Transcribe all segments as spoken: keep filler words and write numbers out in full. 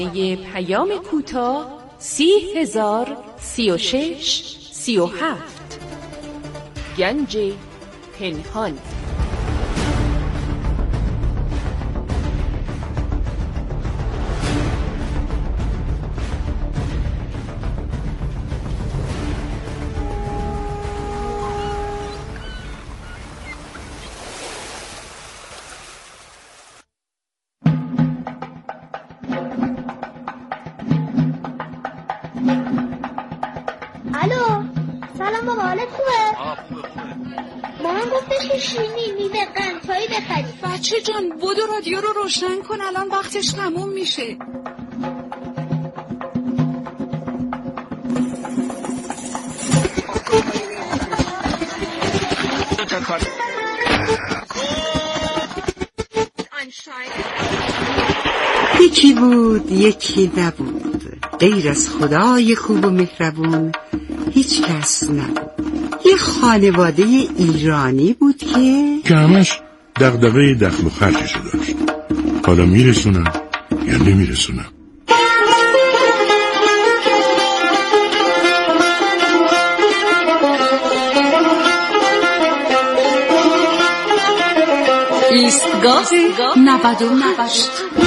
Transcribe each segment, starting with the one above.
یه پیام کوتاه سی هزار سی و شش سی و هفت. گنج پنهان. الو سلام بابا، حالت خوبه؟ آه خوبه خوبه. مامان گفتش که شیرینی میوه قند چایی بخری. بچه جان بودو رادیو رو روشن کن، الان وقتش تموم میشه. یکی بود یکی نبود، غیر از خدای خوب و مهربون هیچ کس نبود. یه خانواده ایرانی بود که که همش دغدغه دخل و خرجشو داشت. حالا میرسونم یا نمیرسونم. ایستگاه نود و هشت.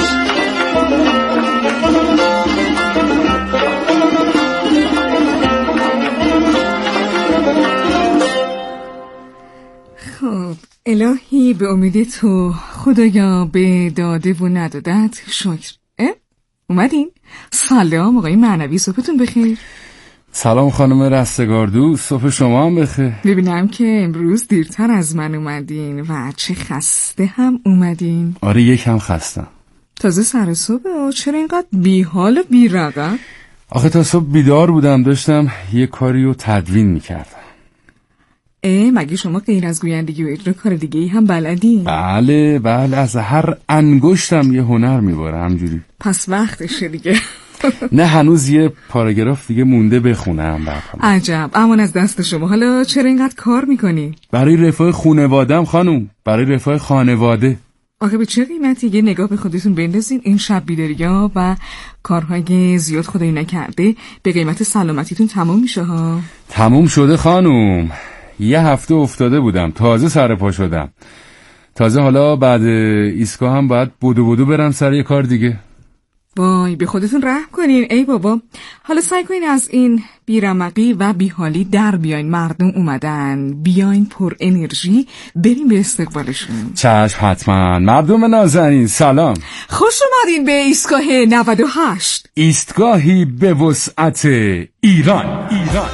خب الهی به امید تو، خدایا به داده و ندادت شکر. اه؟ اومدین؟ سلام آقای معنوی، صبحتون بخیر. سلام خانم رستگاردو، صبح شما هم بخیر. ببینم که امروز دیرتر از من اومدین و چه خسته هم اومدین. آره یکم خستم. تازه سر صبح، چرا اینقدر بی حال و بی رغم؟ آخه تا صبح بیدار بودم، داشتم یه کاری رو تدوین میکردم. اه مگه شما غیر از گویندگی و اجرا کار دیگه ای هم بلدی؟ بله بله، از هر انگشتم یه هنر میباره همجوری. پس وقتشه دیگه. نه هنوز یه پاراگراف دیگه مونده بخونم. برخونم. عجب، امان از دست شما. حالا چرا اینقدر کار میکنی؟ برای رفاه خانوادم خانوم، برای رفاه خانواده. آخه به چه قیمتی؟ یه نگاه به خودتون بندازین. این شب بیداری‌ها و کارهای زیاد خدایی نکرده به قیمت سلامتیتون تموم میشه ها. تموم شده خانوم. یه هفته افتاده بودم، تازه سر پا شدم. تازه حالا بعد ایستگاه هم باید بودو بودو برم سر یه کار دیگه. وای به خودتون رحم کنین ای بابا. حالا سعی کنین از این بیرمقی و بیحالی در بیاین. مردم اومدن، بیاین پر انرژی بریم به استقبالشون. چشم حتما. مردم نازنین سلام، خوش اومدین به ایستگاه نود و هشت. ایستگاهی به وسعت ایران. ایران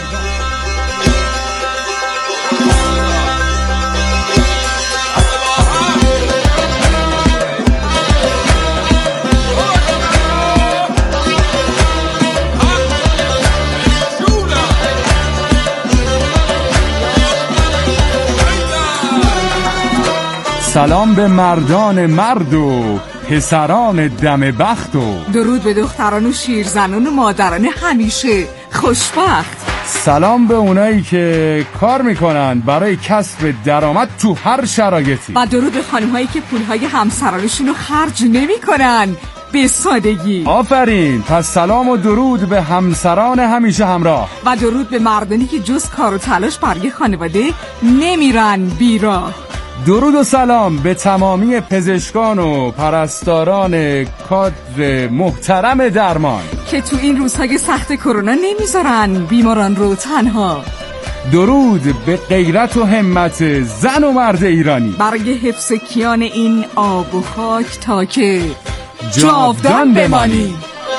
سلام به مردان مرد و پسران دم بخت و درود به دختران و شیرزنان و مادران همیشه خوشبخت. سلام به اونایی که کار میکنن برای کسب درآمد تو هر شرایطی. و درود به خانم‌هایی که پولهای همسرانشون رو خرج نمی‌کنن به سادگی. آفرین. پس سلام و درود به همسران همیشه همراه. و درود به مردانی که جز کار و تلاش برای خانواده نمیرن بیراه. درود و سلام به تمامی پزشکان و پرستاران کادر محترم درمان که تو این روزهای سخت کرونا نمیذارن بیماران رو تنها. درود به غیرت و همت زن و مرد ایرانی برای حفظ کیان این آب و خاک تا که جاودان بمانی.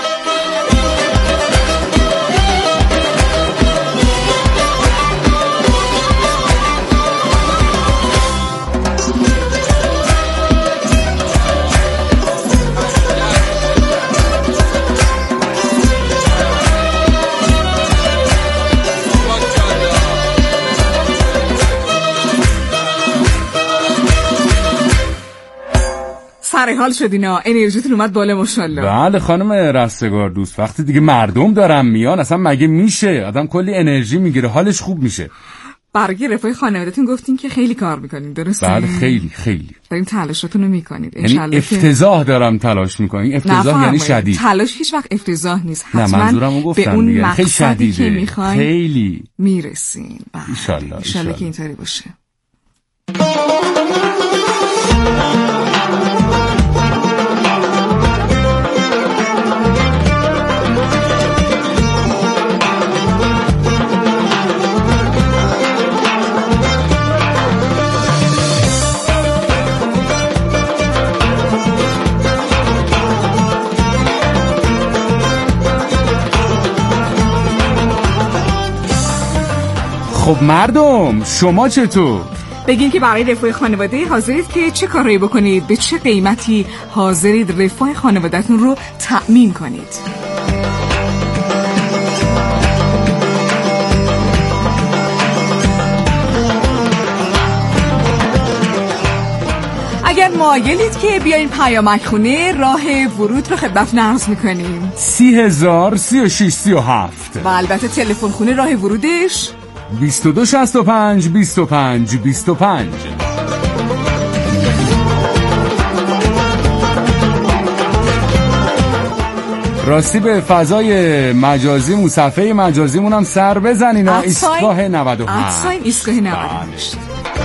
سر حال شدینا، انرژیتون اومد بالا ماشاءالله. بله خانم رستگار دوست، وقتی دیگه مردم دارن میان اصلا مگه میشه آدم کلی انرژی میگیره، حالش خوب میشه. برای رفاه خانواده‌تون گفتین که خیلی کار میکنین، درسته؟ بله خیلی خیلی دارین تلاشتون رو میکنید. یعنی افتضاح دارم تلاش میکنین. افتضاح یعنی شدید. تلاش هیچ وقت افتضاح نیست. حتما نه منظورمو گفتم به اون دیگه. خیلی شدیده که میخواین خیلی میرسین. ان شاء الله ان شاء الله که اینطوری باشه. خب مردم شما چطور؟ بگین که برای رفاه خانواده حاضرید که چه کاری بکنید، به چه قیمتی حاضرید رفاه خانوادهتون رو تأمین کنید. اگر مایلید که بیاین پیامک خونه، راه ورود رو خدمت عرض میکنیم. سی هزار سی و شش سی و هفت و البته تلفن خونه راه ورودش بیست و دو شصت و پنج بیست و پنج بیست و پنج. راستی به فضای مجازی و صفحه مجازیمون هم سر بزنین. ایستگاه نود و هشت ایستگاه نود و هشت.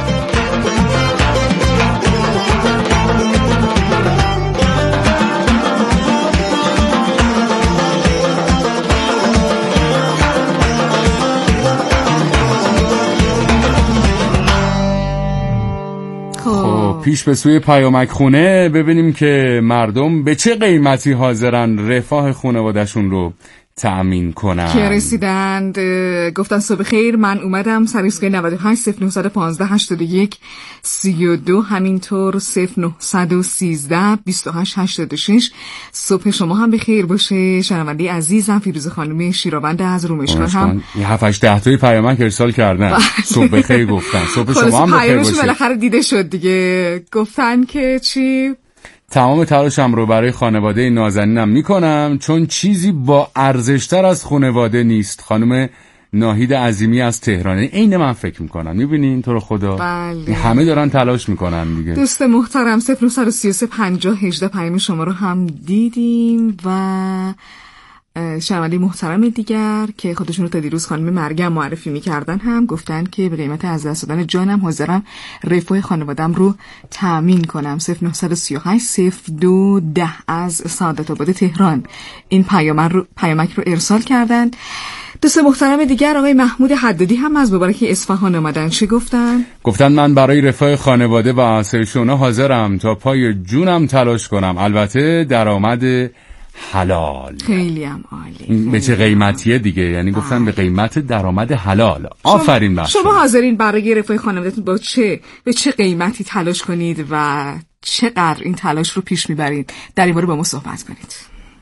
پیش به سوی پیامک خونه ببینیم که مردم به چه قیمتی حاضرن رفاه خانواده‌شون رو تأمین کنن. که رسیدند گفتن صبح خیر، من اومدم سر ایستگاه نود و هشت صفر نه یک پنج هشتاد و یک سی و دو، همینطور صفر نه یک سه بیست و هشت هشتاد و شش. صبح شما هم بخیر باشه. شنونده عزیزم فیروزه خانم شیراوند از رومشکار هم یه هفت هشت ده تایی پیامک ارسال کردن. صبح بخیر گفتن. صبح شما هم بخیر باشه. بالاخره دیده شد دیگه. گفتن که چی؟ تمام تلاشم رو برای خانواده نازنینم میکنم چون چیزی با ارزشتر از خانواده نیست. خانم ناهید عظیمی از تهران. عین من فکر میکنم. میبینین تو رو خدا. بله. همه دارن تلاش میکنن دیگه. دوست محترم صفر نه سه سه پنجاه هجده پیام شما رو هم دیدیم و شنونده محترم دیگر که خودشون رو تا دیروز خانم مریم معرفی میکردن هم گفتن که به قیمت از دست دادن جانم حاضرم رفاه خانوادم رو تأمین کنم. صفر نه سه هشت صفر دو ده از سعادت آباد تهران این پیامک رو پیامک رو ارسال کردن. دوست محترم دیگر آقای محمود حدادی هم از مبارکی اصفهان آمدن. چه گفتن؟ گفتن من برای رفاه خانواده و آسایش اونها حاضرم تا پای جونم تلاش کنم، البته درآمد حلال. خیلی هم عالی. به چه قیمتیه دیگه؟ یعنی گفتن به قیمت درآمد حلال. آفرین بر شما. حاضرین برای رفاه خانوادهتون با چه به چه قیمتی تلاش کنید و چقدر این تلاش رو پیش میبرید؟ در این باره با ما صحبت کنید.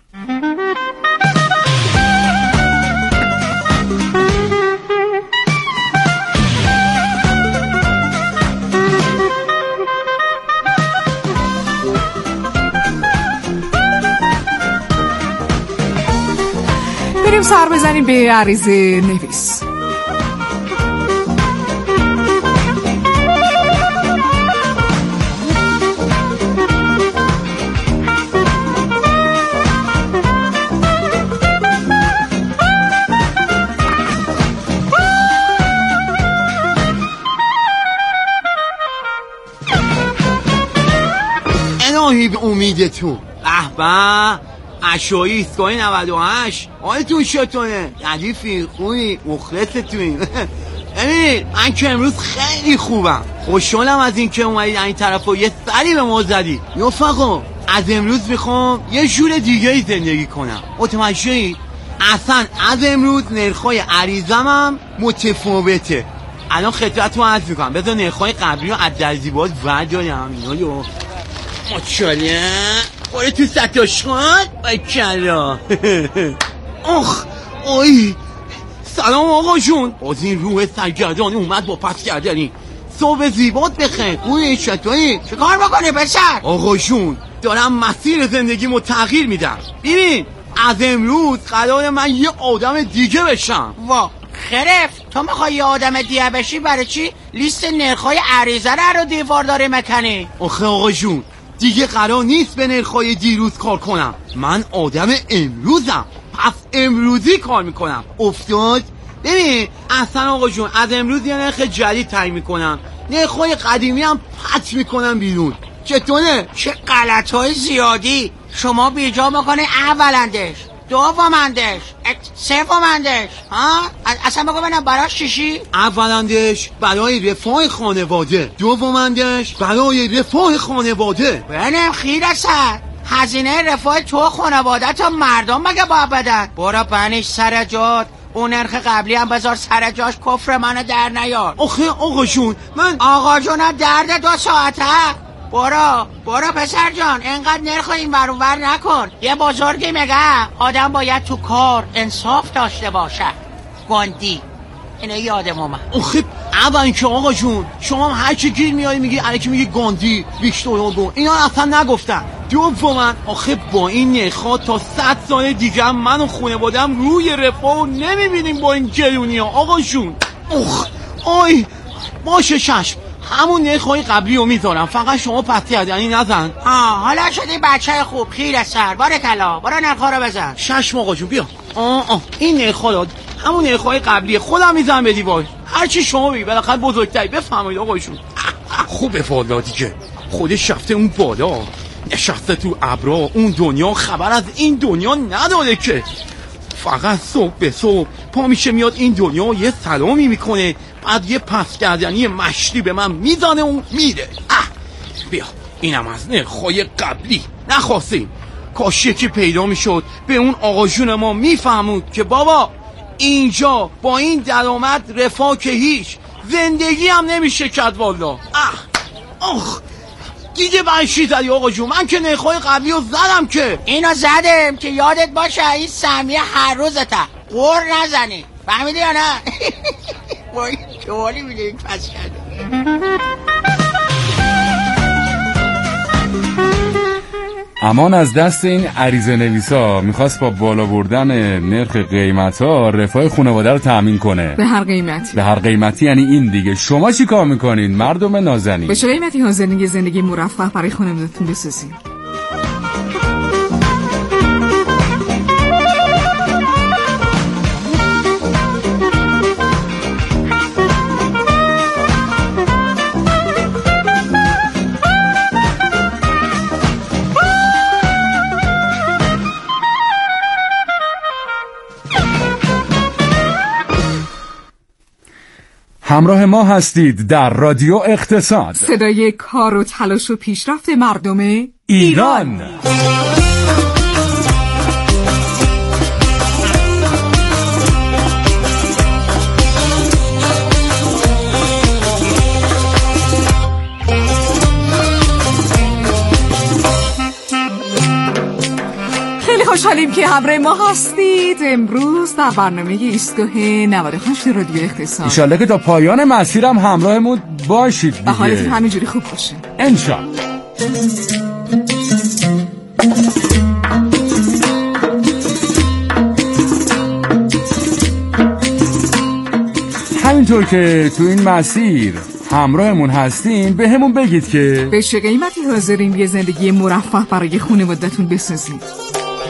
بریم سر بزنیم به عریضه نویس. الهی به امیدتون. احبا اشایی ایستگاه نود و هشت. حالتون چطوره؟ ردیفی خوبی مخلصتونی. امین من که امروز خیلی خوبم. خوشحالم از این که اومدید این طرف و یه سری به ما زدید. رفقا از امروز میخوام یه جور دیگه ای زندگی کنم. متوجهی؟ اصلا از امروز نرخای عریضم هم متفاوته. الان خطرتون عرض میکنم. بذار نرخای قبلی رو از درزیباز بردارم. اینا رو ماشاءالله خوره تو ستاش خان بکلا. اخ اوی سلام آقا جون. از این روح سرگردانی اومد با پس کردنی. صبح زیبات بخیر. اوی چطوری؟ چه کار بکنه بشر؟ آقا جون دارم مسیر زندگیمو تغییر میدم. ببین از امروز قرار من یه آدم دیگه بشم. وا خرف تو میخوای یه آدم دیه بشی برای چی لیست نرخای عریضه رو دیوار داره مکنی؟ آخه آقا جون دیگه قرار نیست به نرخای دیروز کار کنم، من آدم امروزم، پس امروزی کار میکنم. افتاد؟ ببین اصلا آقا جون از امروز یه نرخ جدید تعیین میکنم، نرخای قدیمی هم پت میکنم بیرون. چطوره؟ چه غلطای زیادی شما بیجا میکنه. اولندش، دومندش، سومندش، ها؟ اصلا بگو ببینم برای چیشی؟ اولندش برای رفاه خانواده، دومندش برای رفاه خانواده. ببینم خیر است هزینه رفاه تو خانواده تا مردم مگه باید بدن؟ برو بنش سر جات، اون نرخ قبلی هم بذار سر جاش، کفر منو در نیار. آخه آقا جون من آقا جون درد دو ساعته. برو برو پسر جان اینقدر نرخ این ور اون ور نکن. یه بزرگی میگه آدم باید تو کار انصاف داشته باشه. گاندی اینو یادم اومد. آخه اول که آقا جون شما هم هر چی گیر میای میگی الکی میگی گاندی ویکتور هوگو، اینا اصلا نگفتن. دوما آخه با این نرخا تا صد سال دیگه من و خانواده‌ام روی رفاه نمیبینیم با این گرونیا آقا جون. اوخ آی باشه چشم، همون نرخای قبلی رو میذارم، فقط شما پس یعنی نزن. آه حالا شدی بچه خوب، خیر سر بارکلا، برو نرخا رو بزن. چشم آقا جون بیا. آه آه این نرخا رو همون نرخای قبلی خودم میزنم به دیوار، هرچی شما بگی بالاخره بزرگتری بفهمید آقا جون. خوبه والا دیگه، خودش رفته اون بالا نشسته تو ابرا، اون دنیا خبر از این دنیا نداره که، فقط صبح به صبح پا میشه میاد این دنیا یه سلامی میکنه، بعد یه پس گردنی مشتی به من میزنه و میره. اه بیا اینم از نرخای قبلی. نخواستیم کاش یکی پیدا میشد به اون آقا جون ما میفهمود که بابا اینجا با این درآمد رفاه که هیچ، زندگی هم نمیشه کرد والا. اه آخ دیگه برشی زدی آقا جون، من که نرخای قبلی رو زدم. که اینو زدم که یادت باشه این سهمیه هر روزته قور نزنی، فهمیدی یا نه؟ وای چه حالی میده این پس کرده. امان از دست این عریضه نویسا میخواست با بالا بردن نرخ قیمت ها رفاه خانواده رو تأمین کنه. به هر قیمتی. به هر قیمتی یعنی این دیگه. شما چی کار میکنین مردم نازنین؟ به چه قیمتی حاضرین یه زندگی مرفه برای خانواده‌تون بسازین؟ همراه ما هستید در رادیو اقتصاد، صدای کار و تلاش و پیشرفت مردم ایران, ایران. خوشحالیم که همراه ما هستید امروز در برنامه ایستگاه نود و هشت رادیو اقتصاد. انشالله که تا پایان مسیرم همراهمون باشید دیگه. و حالتون همینجوری خوب باشه انشالله. همینطور که تو این مسیر همراهمون هستین به همون بگید که به چه قیمتی حاضرین یه زندگی مرفه برای خانواده‌تون بسازید.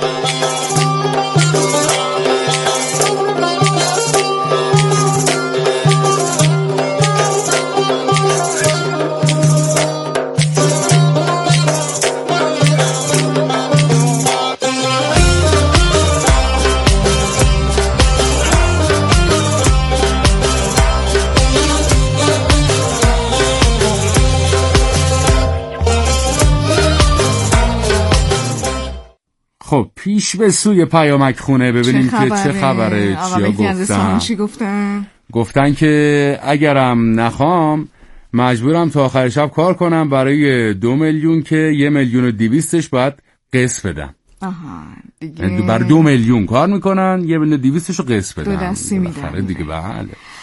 خب پیش به سوی پیامک خونه ببینیم که چه خبره. چیا گفتن؟ چی گفتن؟ گفتن که اگرم نخوام مجبورم تا آخر شب کار کنم برای دو میلیون که یه میلیون و دیویستش باید قسط بدم. آها دیگه برای دو میلیون کار میکنن یه میلیون و دیویستش رو قسط بدم. دو دستی میدن دیگه. بله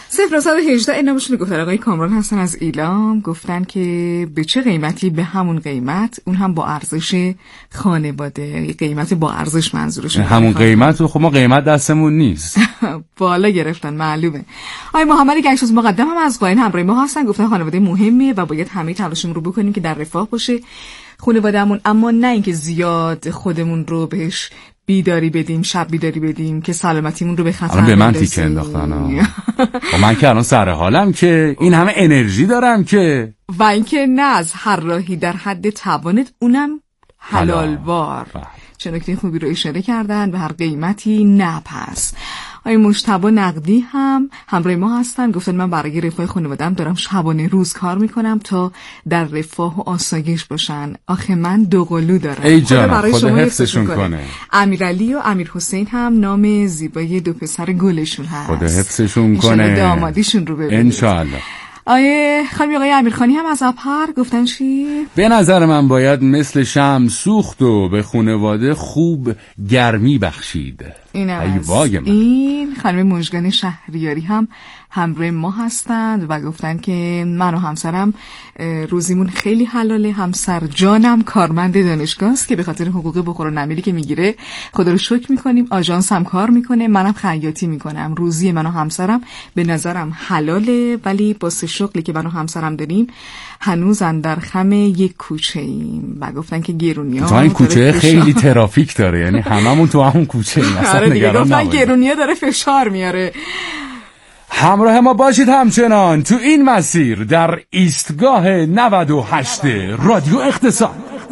صفر نهصد و هجده این نامشون گفتن آقای کامران هستن از ایلام، گفتن که به چه قیمتی؟ به همون قیمت، اون هم با ارزش خانواده، قیمت با ارزش منظورشون همون قیمت. خب ما قیمت دستمون نیست. بالا گرفتن معلومه. آقای محمد گنجش از مقدم هم از قاین همراه ما هستن، گفتن خانواده مهمه و باید همه تلاشمون رو بکنیم که در رفاه باشه خانواده‌مون، اما نه اینکه زیاد خودمون رو بهش بیداری بدیم، شب بیداری بدیم که سلامتیمون رو به خطر به من تیکه انداختن. و من که الان سر حالم که این همه انرژی دارم که، و اینکه نه از هر راهی در حد توانت، اونم حلال بار. چه نکته خوبی رو اشاره کردن، به هر قیمتی نه. پس آقای مجتبی نقدی هم همراه ما هستن، گفتن من برای رفاه خانواده‌ام دارم شبانه روز کار میکنم تا در رفاه و آسایش باشن. آخه من دو قلو دارم. ای جانم، خدا حفظشون کنه. امیرعلی و امیر حسین هم نام زیبای دو پسر گلشون هست. خدا حفظشون کنه. دامادیشون رو ببینید انشالله. آیه خانم آقای امیرخانی هم از اپر گفتن چی؟ به نظر من باید مثل شمع سوخت و به خانواده خوب گرمی بخشید. این این خانم مژگان شهریاری هم همراه ما هستند و گفتن که من و همسرم روزیمون خیلی حلاله. همسر جانم کارمند دانشگاه است که به خاطر حقوق بخور و نمیری که میگیره خدا رو شکر میکنیم. آژانس هم کار میکنه، منم خیاطی میکنم. روزی من و همسرم به نظرم حلاله، ولی با سه شغلی که من و همسرم داریم هنوز اندر خم یک کوچه ایم. و گفتن که گرونی‌ها تو این کوچه خیلی ترافیک داره، یعنی هممون تو همون کوچه ایم. آره دیگه، گفتن گرونی‌ها داره فشار میاره. همراه ما باشید همچنان تو این مسیر در ایستگاه نود و هشت رادیو اقتصاد.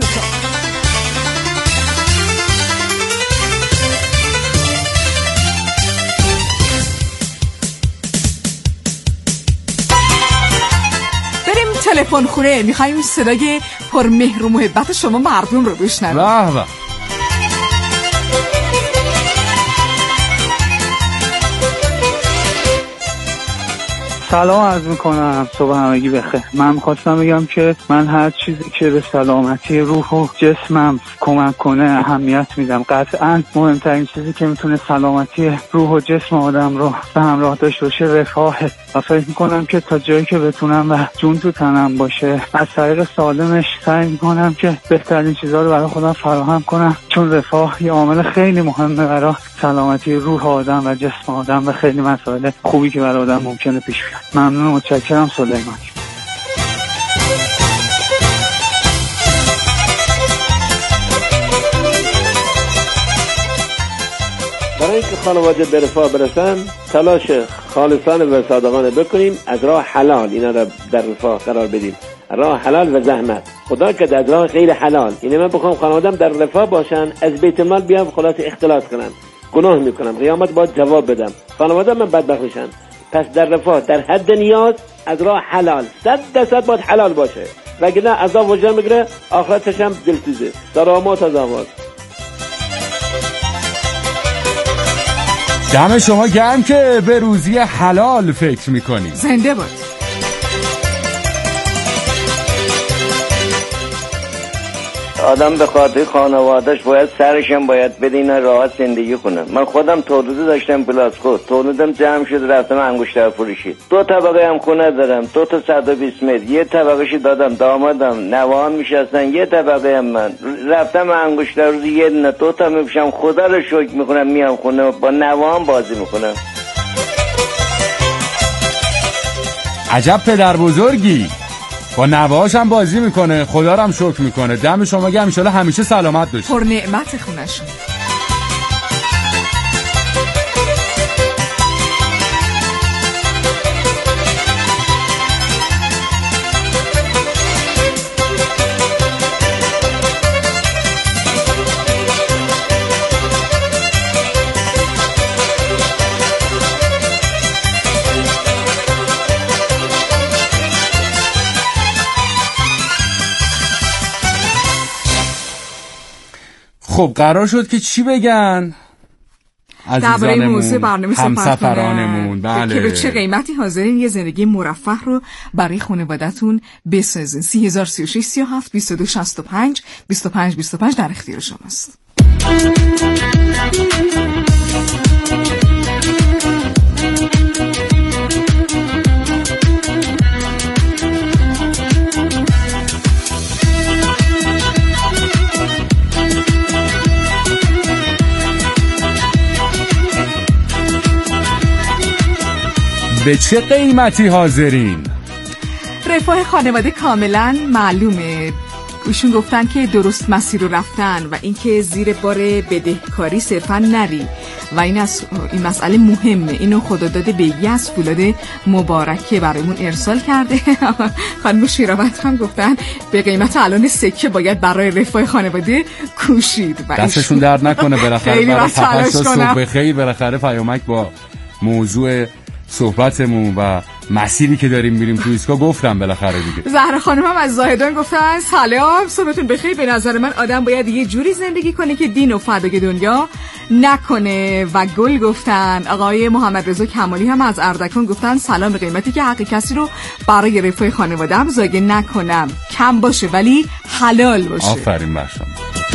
بریم تلفن خونه، میخوایم صدای پرمهر و محبت شما مردم رو بشنویم. واه واه. سلام عرض میکنم، صبح همگی بخیر. من میخواستم بگم که من هر چیزی که به سلامتی روح و جسمم کمک کنه اهمیت میدم. قطعا مهمترین چیزی که میتونه سلامتی روح و جسم آدم رو به همراه داشته باشه رفاهه و فکر میکنم که تا جایی که بتونم و جون تو تنم باشه از طریق سالمش سعی میکنم که بهترین چیزها رو برای خودم فراهم کنم، چون رفاه یه عامل خیلی مهمه برای سلامتی روح آدم و جسم آدم و خیلی مسائل خوبی که برای آدم ممکنه پیش بیاد. ممنون، متشکرم. سلیمانی. برای اینکه خانواده به رفاه برسن تلاش خالصانه و صادقانه بکنیم، از راه حلال اینا را در رفاه قرار بدیم، راه حلال و زحمت. خدا که از راه غیر حلال، یعنی من بخوام خانواده‌ام در رفاه باشن از بیت المال بیام خلاص اختلاط کنم، گناه میکنم، قیامت باید جواب بدم، خانواده من بدبخت میشن. پس در رفاه در حد نیاز از راه حلال صد درصد باید حلال باشه، وگرنه عذاب وجدان میگیره، آخرتش هم دلسوزه. درامات از آواز. دم شما گرم که به روزی حلال فکر میکنی. زنده باد. آدم به خاطر خانوادهش باید سرشم باید بده اینا راحت زندگی کنم. من خودم تولیده داشتم پلاسکو، تولیدم جمع شد رفتم انگشتر فروشی. دو طبقه هم خونه دارم، دو تا صد و بیست متر، یه طبقه‌شی دادم دامادم، نوام میشستن، یه طبقه هم من رفتم انگشتر روزی یه نه دو تا میپوشم، خدا رو شکر میکنم میام خونه با نوام بازی میکنم. عجب پدر بزرگی، با نوه‌هاش هم بازی میکنه، خدا رو هم شکر میکنه. دم شما گرم، ان شاءالله همیشه سلامت باشید. پر نعمت خونه‌شون. خب قرار شد که چی بگن درباره موضوع برنامه همسفرانمون، بله، که به چه قیمتی حاضرین یه زندگی مرفه رو برای خانواده‌تون بسازین. سی هزار سی و شش سی و هفت بیست و دو شصت و پنج بیست و پنج بیست و پنج در اختیار شماست. به چه قیمتی حاضرین؟ رفاه خانواده کاملا معلومه. ایشون گفتن که درست مسیر رو رفتن و اینکه زیر بار بدهکاری صرفا نری و این از این مسئله مهمه. اینو خدا داده به یکی از فولاد مبارکه برایمون ارسال کرده. خانم شیراوت هم گفتن به قیمت الان سکه باید برای رفاه خانواده کوشید. دستشون درد نکنه. بالاخره برای تپش تا صبح بخیر بالاخره پیامک با موضوع صحبتمون و مسیری که داریم میریم تو ایسکا گفتم بالاخره دیگه. زهرا خانم هم از زاهدان گفتن سلام صبحتون بخیر. به نظر من آدم باید یه جوری زندگی کنه که دین و فدای دنیا نکنه. و گل گفتن. آقای محمد رضا کمالی هم از اردکان گفتن سلام، به قیمتی که حق کسی رو برای رفاه خانواده‌ام ضایع نکنم، کم باشه ولی حلال باشه. آفرین بر شما.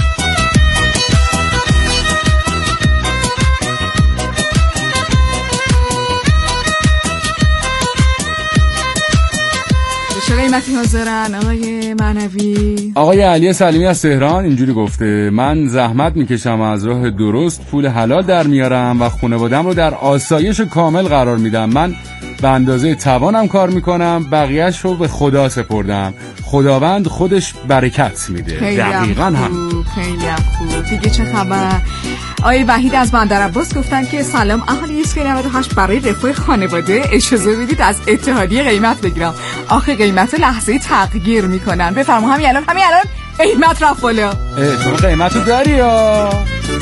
چه قیمتی حاضرن آقای معنوی؟ آقای علی سلیمی از تهران اینجوری گفته من زحمت میکشم از راه درست پول حلال در میارم و خانواده‌ام رو در آسایش کامل قرار میدم. من به اندازه توانم کار میکنم، بقیه‌اش رو به خدا سپردم، خداوند خودش برکت میده. دقیقاً هم خیلی هم خوب. دیگه چه خبر؟ آقای وحید از بندرعباس گفتن که سلام اهالی ایسکای نود و هشت، برای رفاه خانواده اجازه بدید از اتحادیه قیمت بگیرم. آخه قیمت لحظه تغییر میکنن. بفرما همین الان همین الان قیمت رفت بالا. تو قیمت رو داری یا؟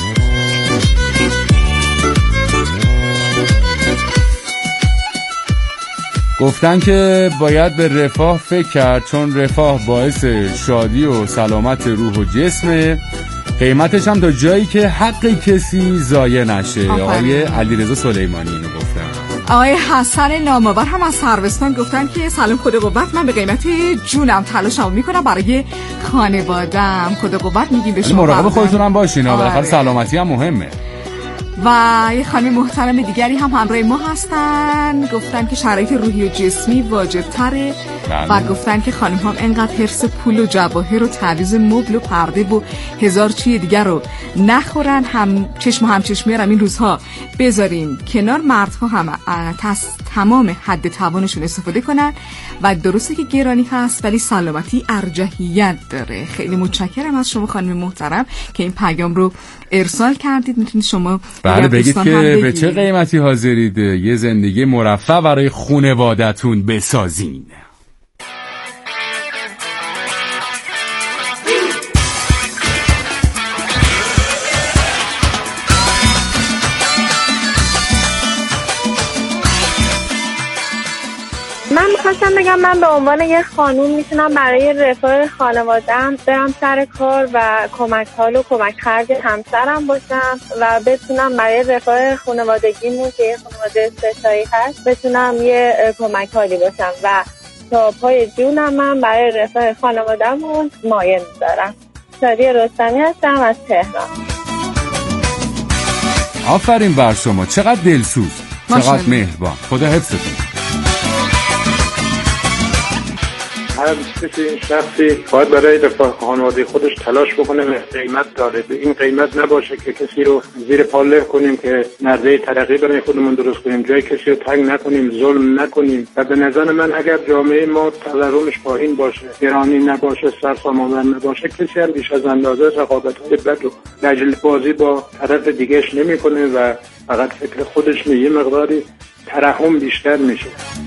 گفتن که باید به رفاه فکر کرد چون رفاه باعث شادی و سلامت روح و جسمه. قیمتش هم تا جایی که حق کسی ضایع نشه. آقای علیرضا سلیمانی اینو گفتن. آقای حسن نامآور هم از سروستان گفتن که سلام خدا قوت، من به قیمت جونم تلاشمو میکنم برای خانواده‌ام. خدا قوت میگیم به شما. مراقب خودتون هم باشین، بالاخره سلامتی هم مهمه. و یه خانم محترم دیگری هم همراه ما هستن، گفتن که شرایط روحی و جسمی واجب تره و گفتن که خانم هم انقدر حرص پول و جواهر و تعویض مبل و پرده و هزار چیز دیگر رو نخورن، هم چشم و هم چشمی هم این روزها بذاریم کنار. مردها هم از تمام حد توانشون استفاده کنن و درسته که گرانی هست ولی سلامتی ارجحیت داره. خیلی متشکرم از شما خانم محترم که این پیام رو ارسال کردید. میتونید شما بله بگید که به چه قیمتی حاضرید یه زندگی مرفه برای خانواده‌تون بسازین. من میخواستم بگم من به عنوان یه خانوم میتونم برای رفاه خانواده‌ام برم سر کار و کمک حال و کمک خرج همسرم باشم و بتونم برای رفاه خانوادگیمون که یه خانواده ستایی هست بتونم یه کمک حالی باشم و تا پای جونم من برای رفاه خانواده‌مون مایل دارم. شادی رستمی هستم از تهران. آفرین بر شما، چقدر دلسوز، چقدر مهربان. خدا حفظتون. هر این شخصی باید برای رفاه خانواده خودش تلاش بکنه و قیمت داره. به این قیمت نباشه که کسی رو زیر پا له کنیم که نرده ترقی برای خودمون درست کنیم، جای کسی رو تنگ نکنیم، ظلم نکنیم. و به نظر من اگر جامعه ما تورمش پایین باشه، گرانی نباشه، سرسام‌آور نباشه، کسی هم بیش از اندازه رقابت‌های بد و لجل بازی با طرف دیگه‌اش نمی‌کنه و فقط فکر خودش می یه مقداری ترحم بیشتر میشه.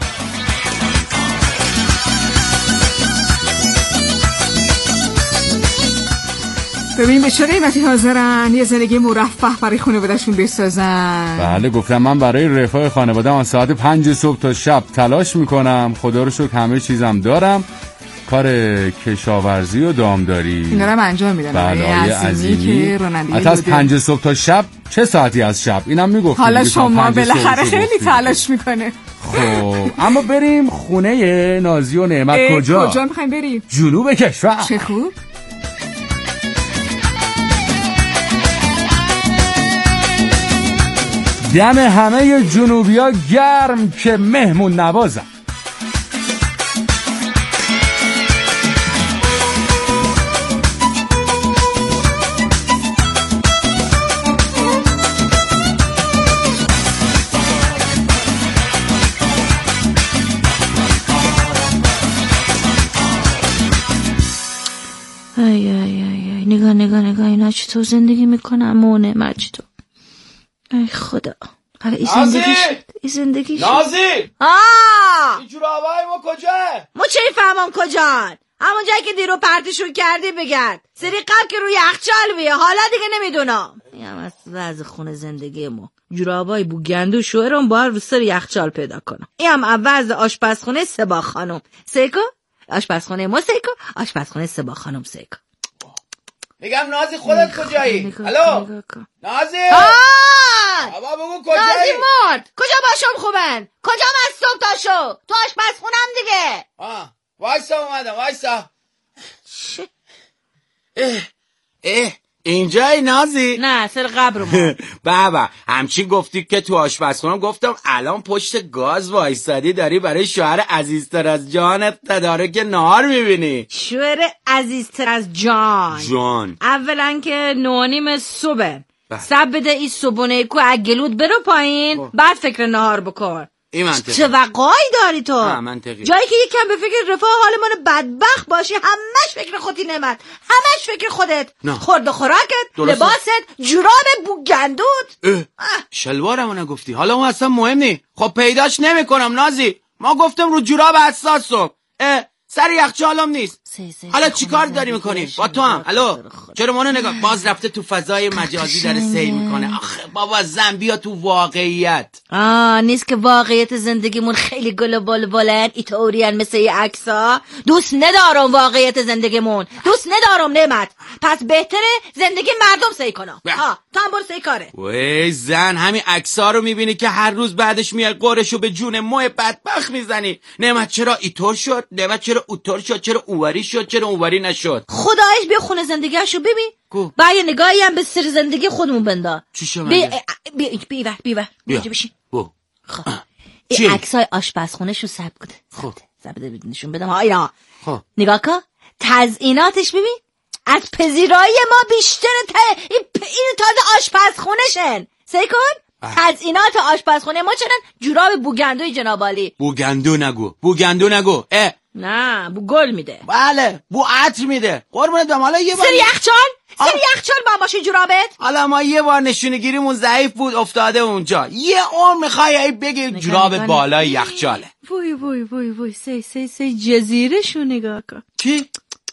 ببین به چه قیمتی حاضرن یه زندگی مرفه برای خانواده‌شون بسازن. بله گفتم من برای رفاه خانواده‌ام از ساعت پنج صبح تا شب تلاش میکنم. خدا رو شکر همه چیزم دارم. کار کشاورزی و دامداری اینا رو انجام میدن. بله عظیمی که رانندگی از پنج صبح تا شب چه ساعتی از شب اینم میگفتم. حالا شما بالاخره خیلی تلاش میکنه. خب اما بریم خونه نازی و نعمت. کجا کجا میخوایم بریم؟ جنوب کشور. چه خوب. دم همه جنوبیا گرم که مهمون نوازم. من چطور زندگی میکنم مونه من چطور ای خدا حالا این زندگی شد این زندگی شد نازی آه این جورابای ما کجاه؟ ما چه فهمم کجان همون جایی که دیرو پرتشون کردی بگرد سری قبل که روی یخچال بیه حالا دیگه نمیدونم این هم از وضع خونه زندگی ما جورابای بوگندو شوهرم باید رو سر یخچال پیدا کنم این هم عوض آشپزخونه سبا خانم سیکو آشپزخونه ما سیکو آشپزخونه سبا خانم سیکو میگم نازی خودت کجایی؟ الو نازی بابا بگو کجایی؟ نازی مرد کجا باشم خوبن کجا من صبح تا شو تو آشپزخونم دیگه آه وایسا اومدم وایسا اه اه اینجایی نازی؟ نه سر قبر ما بابا همچین گفتی که تو آشپزخونم گفتم الان پشت گاز وایسادی داری برای شوهر عزیزتر از جانت تدارک نهار میبینی شوهر عزیزتر از جان جان اولا که نونیم صبح سب بده ای صبحونه کو اگلود برو پایین بعد فکر نهار بکن این منطقی چه وقایی داری تو منطقی جایی که یکم به فکر رفاه حال من بدبخت باشی همش فکر خودی نعمت همش فکر خودت نه. خورد و خوراکت درسته. لباست جوراب بوگندود شلوارمو نگفتی حالا اون اصلا مهم نی خب پیداش نمیکنم نازی ما گفتم رو جوراب حساسم سر یخچالم نیست سی سی حالا چی کار داری میکنی با تو هم الو چرا منو نگاه باز رفته تو فضای مجازی داره سیر میکنه آخه بابا زن بیا تو واقعیت آه نیست که واقعیت زندگیمون خیلی گل و بل بلن ایتورین مثل یه عکسا دوست ندارم واقعیت زندگیمون دوست ندارم نعمت پس بهتره زندگی مردم سعی کنم ها تو هم برو سعی کاره وای زن همین عکسا رو میبینی که هر روز بعدش میای قرشو به جون موه بدبخت میزنی نعمت چرا ایطور شد نعمت چرا اوطور شد چرا اووری شد چرا اووری نشد خدایش بیا خونه زندگیشو ببین با یه نگاهی هم به سر زندگی خودمون بندا چی شو بی بی بی بی بی بشین خب این عکسای آشپزخونه شو ثبت کنه خب ثبت نشون بدم ها اینا خب نگاه کن تزییناتش ببین از پذیرایی ما بیشتر تا این این تازه آشپزخونهشن سعی کن تزیینات آشپزخونه ما چنن جوراب بوگندوی جنابالی بوگندو نگو بوگندو نگو اه نه بو گل میده بله بو عطر میده قربونت برم حالا یه بار سر یخچال سر یخچال با باشه جورابت حالا ما یه بار نشونه گیریمون ضعیف بود افتاده اونجا یه عمر میخوای بگی جوراب بالای یخچاله وای وای وای وای سی سی سی جزیره شو نگاه کن چی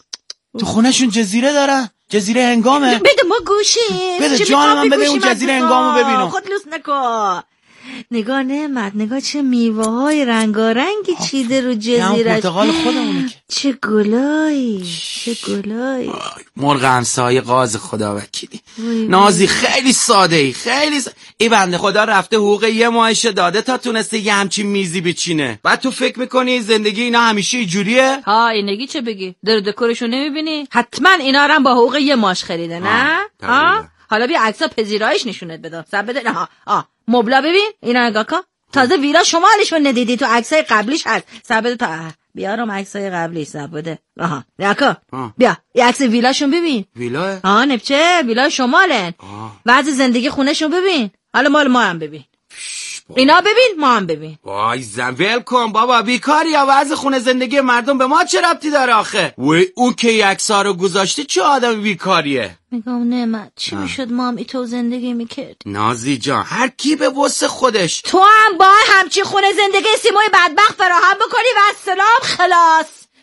تو خونه شون جزیره دارن جزیره هنگامه بده ما گوشی بده جان من بده اون جزیره هنگامو ببینم خود لوس نکن نگاه نعمت نگاه چه میوه های رنگارنگی چیده رو جزیرش پرتقال خودمونه چه گلایی چه گلایی مرغ همسایه قاز خدا وکیلی نازی خیلی ساده ای خیلی ساده. ای بنده خدا رفته حقوق یه ماهش داده تا تونسته یه همچین میزی بچینه بعد تو فکر میکنی زندگی اینا همیشه اینجوریه ها اینگی چه بگی در دکورشو نمیبینی حتما اینا رو با حقوق یه ماش خریده نه ها حالا بیا عکسا پذیرایش نشونت بدم سب بده نه ها مبلا ببین اینا نگاه کن تازه ویلا شمالشون ندیدی تو عکسای قبلیش هست سب بده تا بیارم عکسای قبلیش سب بده آها نکن بیا این عکس ویلاشون ببین ویلا آها نپچه ویلا شمالن وضع زندگی خونهشون ببین حالا مال ما هم ببین اینا ببین ما هم ببین وای زن ول کن بابا بیکاری یا وضع خونه زندگی مردم به ما چه ربطی داره آخه وای اون که یک عکس‌ها رو گذاشته چه آدم بیکاریه میگم نعمت چی میشد ما هم ای تو زندگی میکرد نازی جان هر کی به واسه خودش تو هم با همچی خونه زندگی سیمای بدبخت فراهم بکنی و السلام خلاص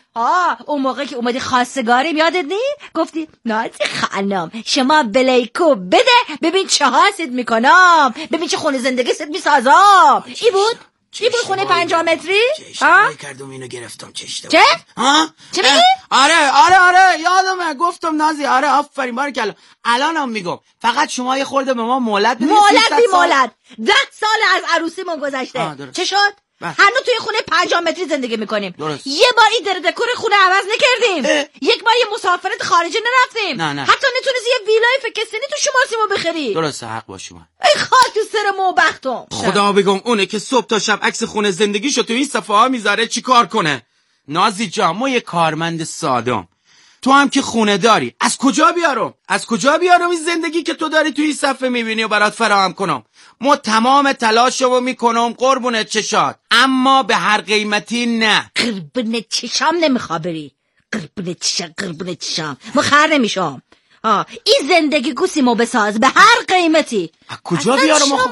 آه اون موقع که اومدی خواستگاری یادت نی؟ گفتی نازی خانم شما بلیکو بده ببین چه حاست میکنم ببین چه خونه زندگی ست میسازم ای بود؟ ای بود خونه پنجاه متری؟ ها؟ کردم اینو گرفتم چشته چه؟ ها؟ چه میگی؟ آره آره آره یادمه گفتم نازی آره آفرین بارکلا الانم میگم فقط شما یه خورده به ما مهلت بدید مهلت بی مهلت ده سال از عروسیمون گذشته چه شد؟ بس. هنوز توی خونه پنجاه متری زندگی میکنیم درست. یه بار این در دکور خونه عوض نکردیم اه. یک بار یه مسافرت خارجی نرفتیم نه نه. حتی نتونستی یه ویلای فکستینی تو شما سیمو بخری درسته حق با شما ای خاک تو سر مو بختم خدا بگم اونه که صبح تا شب عکس خونه زندگیشو تو این صفحه ها میذاره چی کار کنه نازی جان ما یه کارمند سادم تو هم که خونه داری از کجا بیارم از کجا بیارم این زندگی که تو داری تو این صفحه میبینی و برات فراهم کنم ما تمام تلاشمو میکنم قربونت چشات اما به هر قیمتی نه قربونت چشام نمیخوابری قربونت چشام قربونت چشام ما خر نمیشم ها این زندگی گوسیمو بساز به هر قیمتی. کجا بیارم آخه؟